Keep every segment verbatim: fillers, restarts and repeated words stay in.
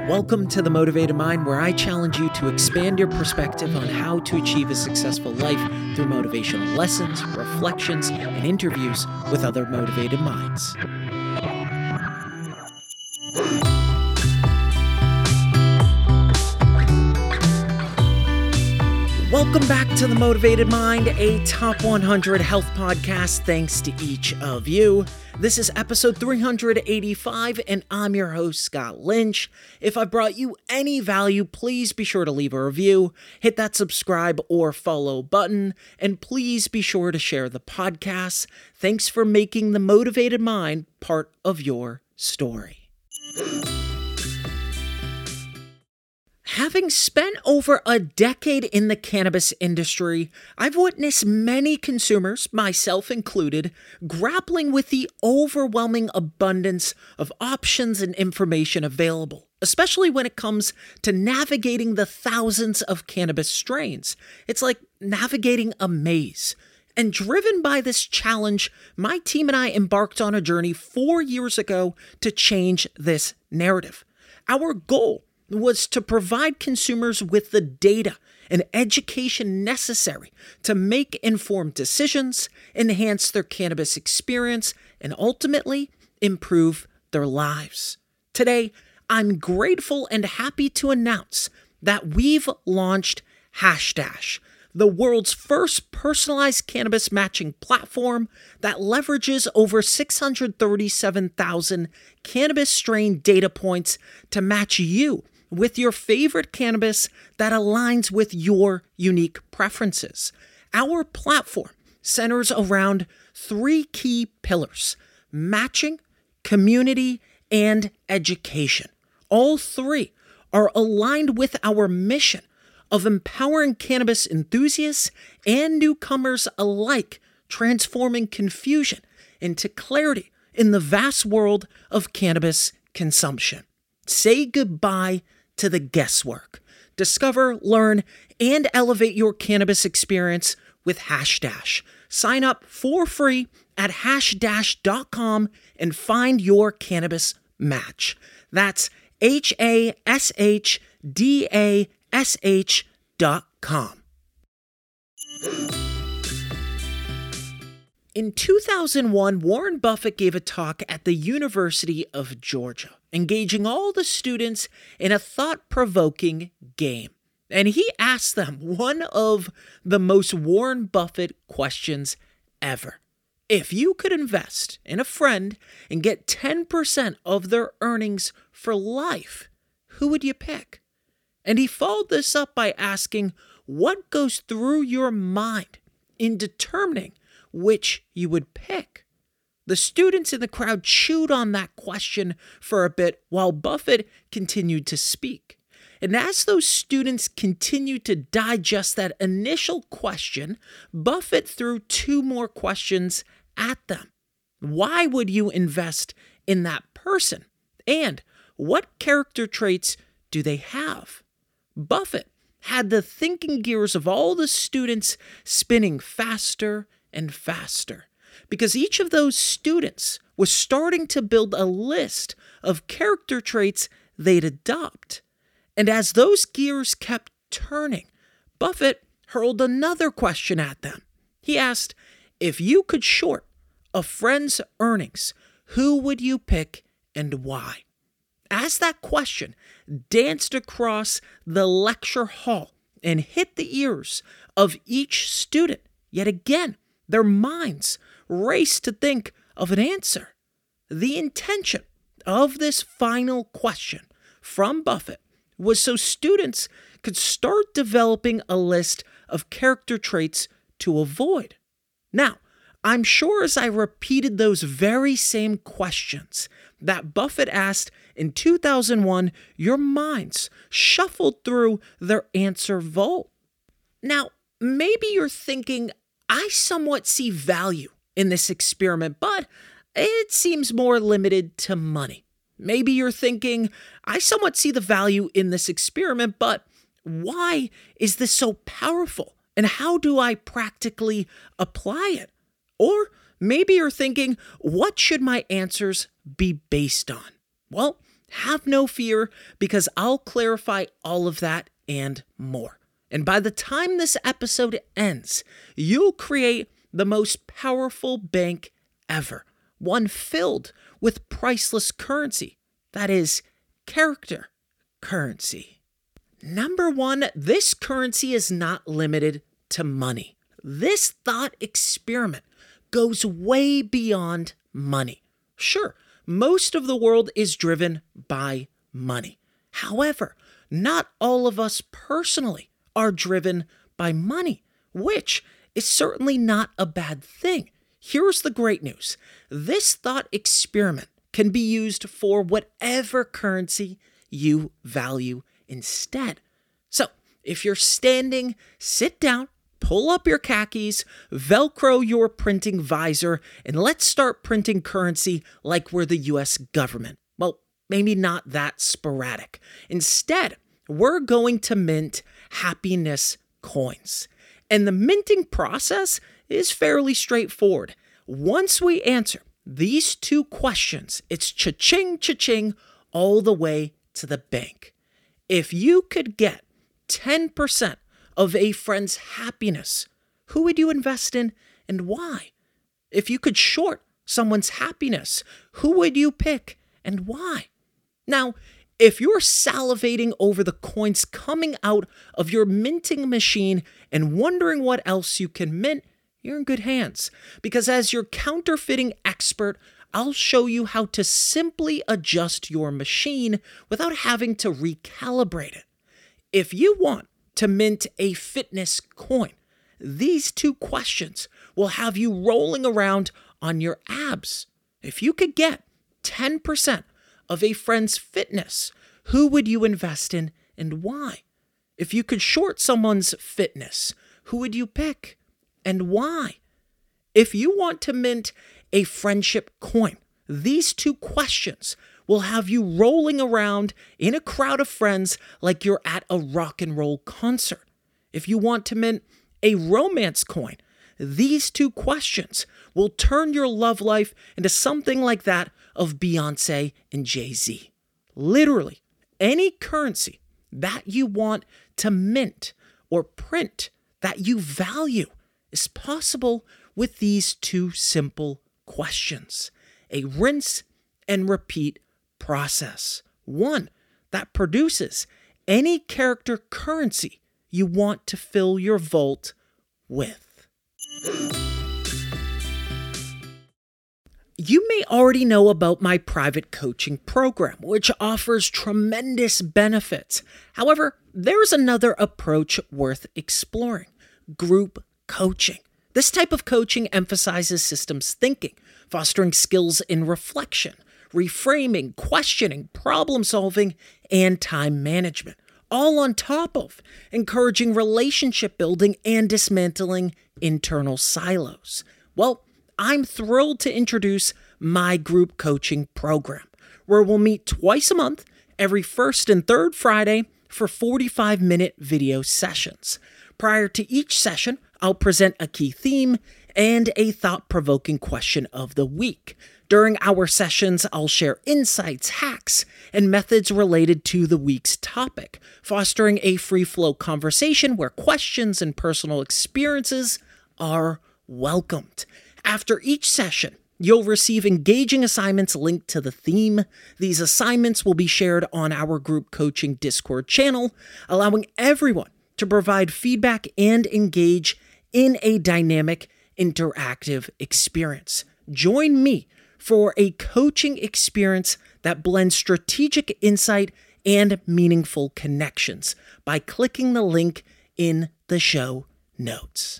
Welcome to The Motivated Mind, where I challenge you to expand your perspective on how to achieve a successful life through motivational lessons, reflections, and interviews with other motivated minds. Welcome back to The Motivated Mind, a top one hundred health podcast. Thanks to each of you. This is episode three hundred eighty-five, and I'm your host, Scott Lynch. If I brought you any value, please be sure to leave a review, hit that subscribe or follow button, and please be sure to share the podcast. Thanks for making The Motivated Mind part of your story. Having spent over a decade in the cannabis industry, I've witnessed many consumers, myself included, grappling with the overwhelming abundance of options and information available, especially when it comes to navigating the thousands of cannabis strains. It's like navigating a maze. And driven by this challenge, my team and I embarked on a journey four years ago to change this narrative. Our goal was to provide consumers with the data and education necessary to make informed decisions, enhance their cannabis experience, and ultimately improve their lives. Today, I'm grateful and happy to announce that we've launched Hashdash, the world's first personalized cannabis matching platform that leverages over six hundred thirty-seven thousand cannabis strain data points to match you with your favorite cannabis that aligns with your unique preferences. Our platform centers around three key pillars: matching, community, and education. All three are aligned with our mission of empowering cannabis enthusiasts and newcomers alike, transforming confusion into clarity in the vast world of cannabis consumption. Say goodbye to the guesswork. Discover, learn, and elevate your cannabis experience with Hashdash. Sign up for free at hashdash dot com and find your cannabis match. That's H A S H D A S H dot com. In two thousand one, Warren Buffett gave a talk at the University of Georgia, engaging all the students in a thought-provoking game. And he asked them one of the most Warren Buffett questions ever. If you could invest in a friend and get ten percent of their earnings for life, who would you pick? And he followed this up by asking, what goes through your mind in determining which you would pick? The students in the crowd chewed on that question for a bit while Buffett continued to speak. And as those students continued to digest that initial question, Buffett threw two more questions at them. Why would you invest in that person? And what character traits do they have? Buffett had the thinking gears of all the students spinning faster and faster, because each of those students was starting to build a list of character traits they'd adopt. And as those gears kept turning, Buffett hurled another question at them. He asked, if you could short a friend's earnings, who would you pick and why? As that question danced across the lecture hall and hit the ears of each student, yet again, their minds raced to think of an answer. The intention of this final question from Buffett was so students could start developing a list of character traits to avoid. Now, I'm sure as I repeated those very same questions that Buffett asked in two thousand one, your minds shuffled through their answer vault. Now, maybe you're thinking, I somewhat see value in this experiment, but it seems more limited to money. Maybe you're thinking, I somewhat see the value in this experiment, but why is this so powerful? And how do I practically apply it? Or maybe you're thinking, what should my answers be based on? Well, Have no fear, because I'll clarify all of that and more. And by the time this episode ends, you'll create the most powerful bank ever, one filled with priceless currency, that is, character currency. Number one, this currency is not limited to money. This thought experiment goes way beyond money. Sure, most of the world is driven by money. However, not all of us personally are driven by money, which is certainly not a bad thing. Here's the great news. This thought experiment can be used for whatever currency you value instead. So, if you're standing, sit down, pull up your khakis, Velcro your printing visor, and let's start printing currency like we're the U S government. Well, maybe not that sporadic. Instead, we're going to mint happiness coins. And the minting process is fairly straightforward. Once we answer these two questions, it's cha-ching, cha-ching, all the way to the bank. If you could get ten percent of a friend's happiness, who would you invest in and why? If you could short someone's happiness, who would you pick and why? Now, if you're salivating over the coins coming out of your minting machine and wondering what else you can mint, you're in good hands. Because as your counterfeiting expert, I'll show you how to simply adjust your machine without having to recalibrate it. If you want to mint a fitness coin, these two questions will have you rolling around on your abs. If you could get ten percent of a friend's fitness, who would you invest in and why? If you could short someone's fitness, who would you pick and why? If you want to mint a friendship coin, these two questions will have you rolling around in a crowd of friends like you're at a rock and roll concert. If you want to mint a romance coin, these two questions will turn your love life into something like that of Beyonce and Jay-Z. Literally, any currency that you want to mint or print that you value is possible with these two simple questions. A rinse and repeat process. One that produces any character currency you want to fill your vault with. You may already know about my private coaching program, which offers tremendous benefits. However, there's another approach worth exploring: group coaching. This type of coaching emphasizes systems thinking, fostering skills in reflection, reframing, questioning, problem solving, and time management, all on top of encouraging relationship building and dismantling internal silos. Well, I'm thrilled to introduce my group coaching program, where we'll meet twice a month, every first and third Friday, for forty-five minute video sessions. Prior to each session, I'll present a key theme and a thought-provoking question of the week. During our sessions, I'll share insights, hacks, and methods related to the week's topic, fostering a free-flow conversation where questions and personal experiences are welcomed. After each session, you'll receive engaging assignments linked to the theme. These assignments will be shared on our group coaching Discord channel, allowing everyone to provide feedback and engage in a dynamic, interactive experience. Join me for a coaching experience that blends strategic insight and meaningful connections by clicking the link in the show notes.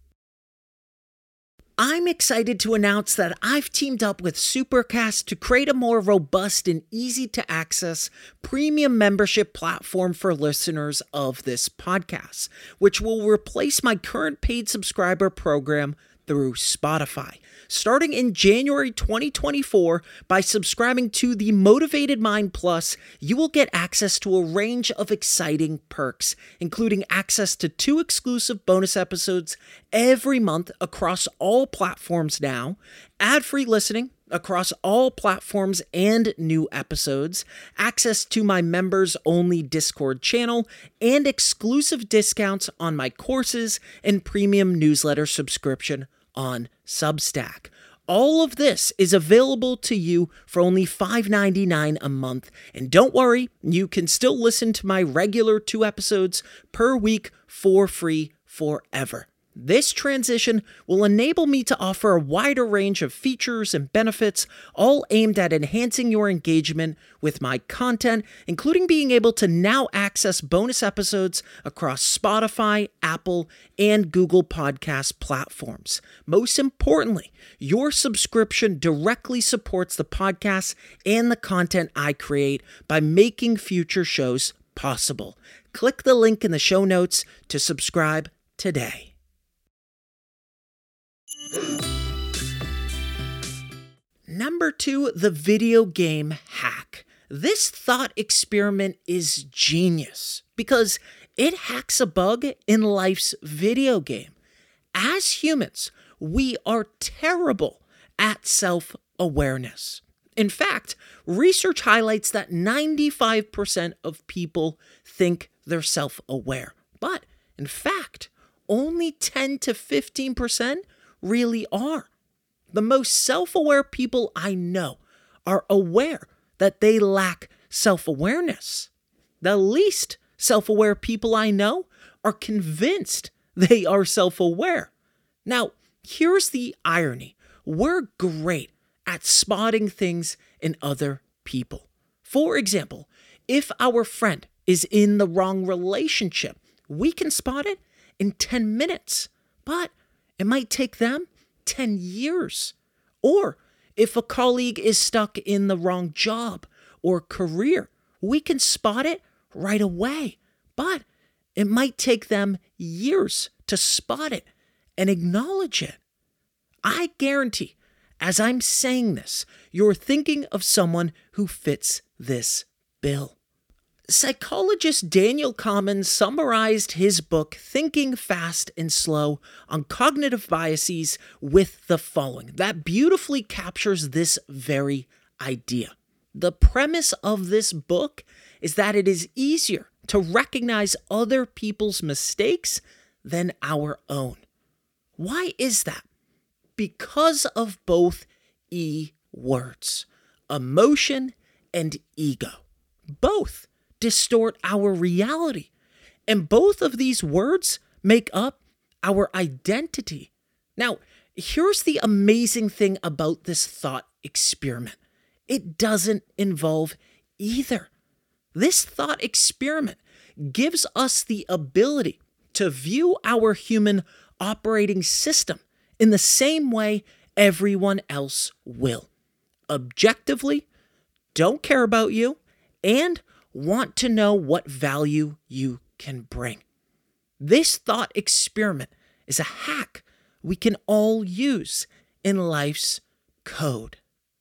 I'm excited to announce that I've teamed up with Supercast to create a more robust and easy-to-access premium membership platform for listeners of this podcast, which will replace my current paid subscriber program through Spotify. Starting in January twenty twenty-four, by subscribing to the Motivated Mind Plus, you will get access to a range of exciting perks, including access to two exclusive bonus episodes every month across all platforms now, ad-free listening across all platforms and new episodes, access to my members-only Discord channel, and exclusive discounts on my courses and premium newsletter subscription on Substack. All of this is available to you for only five dollars and ninety-nine cents a month. And don't worry, you can still listen to my regular two episodes per week for free forever. This transition will enable me to offer a wider range of features and benefits, all aimed at enhancing your engagement with my content, including being able to now access bonus episodes across Spotify, Apple, and Google Podcast platforms. Most importantly, your subscription directly supports the podcast and the content I create by making future shows possible. Click the link in the show notes to subscribe today. Number two, the video game hack. This thought experiment is genius because it hacks a bug in life's video game. As humans, we are terrible at self-awareness. In fact, research highlights that ninety-five percent of people think they're self-aware. But in fact, only ten to fifteen percent really are. The most self-aware people I know are aware that they lack self-awareness. The least self-aware people I know are convinced they are self-aware. Now, here's the irony. We're great at spotting things in other people. For example, if our friend is in the wrong relationship, we can spot it in ten minutes, but it might take them ten years. Or if a colleague is stuck in the wrong job or career, we can spot it right away. But it might take them years to spot it and acknowledge it. I guarantee, as I'm saying this, you're thinking of someone who fits this bill. Psychologist Daniel Kahneman summarized his book, Thinking Fast and Slow on Cognitive Biases, with the following. That beautifully captures this very idea. The premise of this book is that it is easier to recognize other people's mistakes than our own. Why is that? Because of both E words, emotion and ego. Both distort our reality. And both of these words make up our identity. Now, here's the amazing thing about this thought experiment. It doesn't involve either. This thought experiment gives us the ability to view our human operating system in the same way everyone else will. Objectively, don't care about you, and want to know what value you can bring. This thought experiment is a hack we can all use in life's code.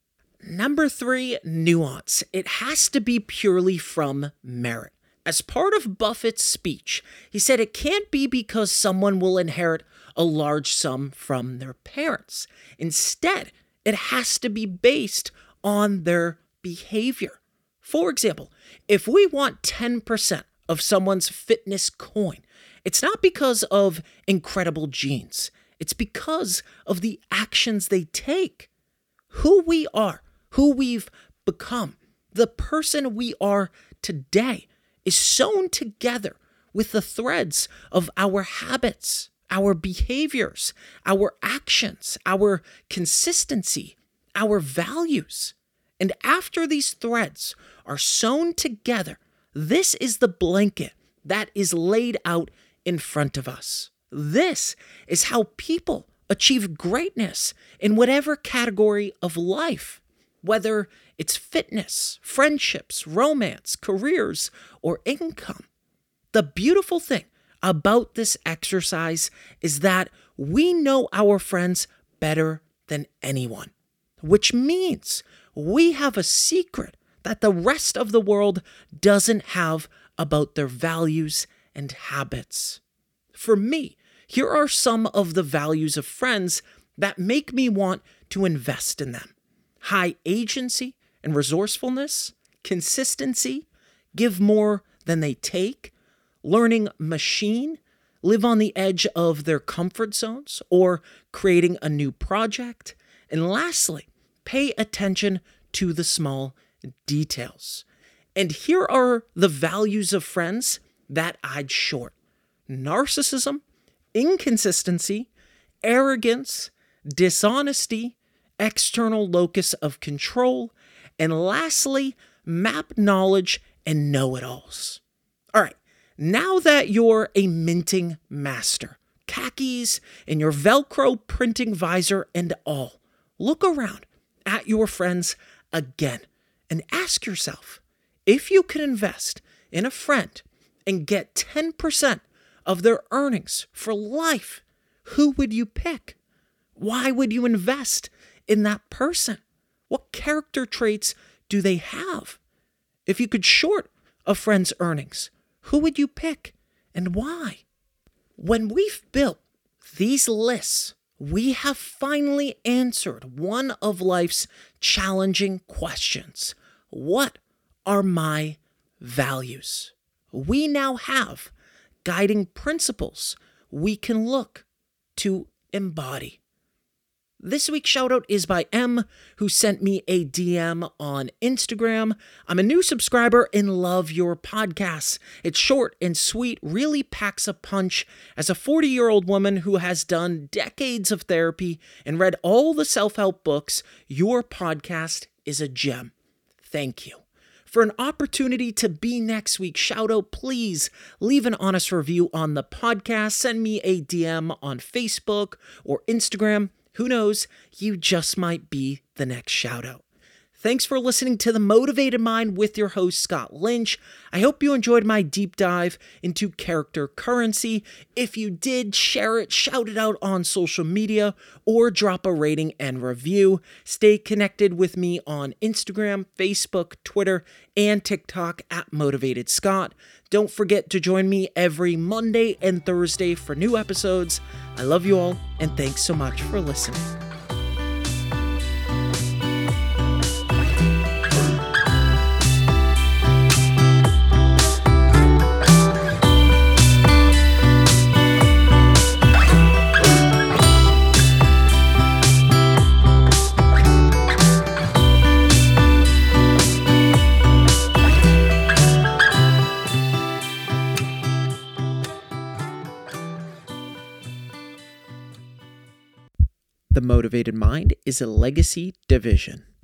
Number three, nuance. It has to be purely from merit. As part of Buffett's speech, he said it can't be because someone will inherit a large sum from their parents. Instead, it has to be based on their behavior. For example, if we want ten percent of someone's fitness coin, it's not because of incredible genes. It's because of the actions they take. Who we are, who we've become, the person we are today is sewn together with the threads of our habits, our behaviors, our actions, our consistency, our values. And after these threads are sewn together, this is the blanket that is laid out in front of us. This is how people achieve greatness in whatever category of life, whether it's fitness, friendships, romance, careers, or income. The beautiful thing about this exercise is that we know our friends better than anyone, which means we have a secret that the rest of the world doesn't have about their values and habits. For me, here are some of the values of friends that make me want to invest in them. High agency and resourcefulness, consistency, give more than they take, learning machine, live on the edge of their comfort zones, or creating a new project. And lastly, pay attention to the small details. And here are the values of friends that I'd short: narcissism, inconsistency, arrogance, dishonesty, external locus of control, and lastly, map knowledge and know-it-alls. All right, now that you're a minting master, khakis and your Velcro printing visor and all, look around at your friends again and ask yourself, if you could invest in a friend and get ten percent of their earnings for life, who would you pick? Why would you invest in that person? What character traits do they have? If you could short a friend's earnings, who would you pick and why? When we've built these lists, we have finally answered one of life's challenging questions. What are my values? We now have guiding principles we can look to embody. This week's shoutout is by M, who sent me a D M on Instagram. I'm a new subscriber and love your podcasts. It's short and sweet, really packs a punch. As a forty-year-old woman who has done decades of therapy and read all the self-help books, your podcast is a gem. Thank you. For an opportunity to be next week's shoutout, please leave an honest review on the podcast. Send me a D M on Facebook or Instagram. Who knows, you just might be the next shoutout. Thanks for listening to The Motivated Mind with your host, Scott Lynch. I hope you enjoyed my deep dive into character currency. If you did, share it, shout it out on social media, or drop a rating and review. Stay connected with me on Instagram, Facebook, Twitter, and TikTok at Motivated Scott. Don't forget to join me every Monday and Thursday for new episodes. I love you all, and thanks so much for listening. The Motivated Mind is a legacy division.